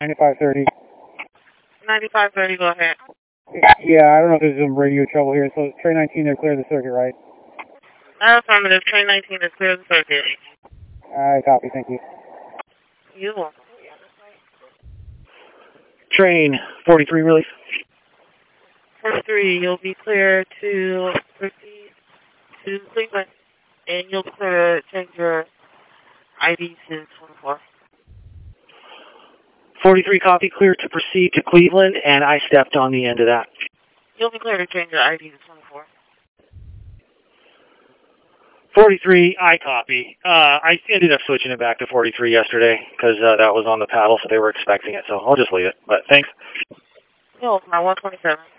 9530. 9530, go ahead. Yeah, I don't know if there's some radio trouble here. So train 19, they're clear of the circuit, right? Affirmative, train 19 is clear of the circuit. Alright, copy, thank you. You're welcome. Train 43 relief. 43, you'll be clear to proceed to Cleveland, and you'll clear change your ID to 24. 43 copy, clear to proceed to Cleveland, and I stepped on the end of that. You'll be clear to change your ID to 24. 43, I copy. I ended up switching it back to 43 yesterday because that was on the paddle, so they were expecting it, so I'll just leave it. But thanks. You're welcome, 127.